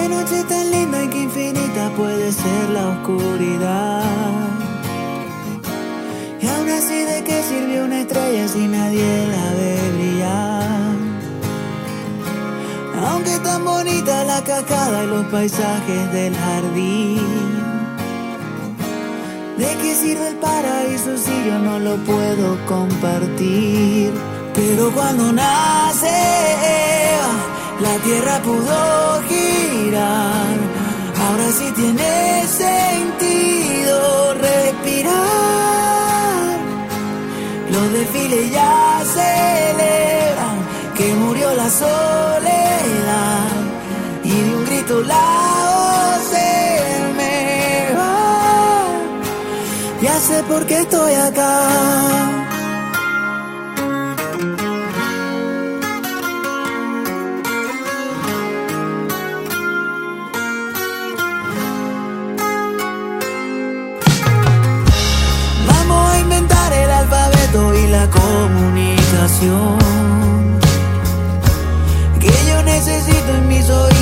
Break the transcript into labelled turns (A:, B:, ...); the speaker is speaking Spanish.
A: Qué noche tan linda y qué infinita puede ser la oscuridad. Y aún así, ¿de qué sirvió una estrella si nadie la ve brillar? Aunque tan bonita la cascada y los paisajes del jardín, ¿de qué sirve el paraíso si yo no lo puedo compartir? Pero cuando nace Eva, la tierra pudo girar. Ahora sí tiene sentido respirar. Los desfiles ya celebran que murió la soledad, y de un grito la voz se me va. Ya sé por qué estoy acá. Vamos a inventar el alfabeto y la comunicación que yo necesito en mis oídos.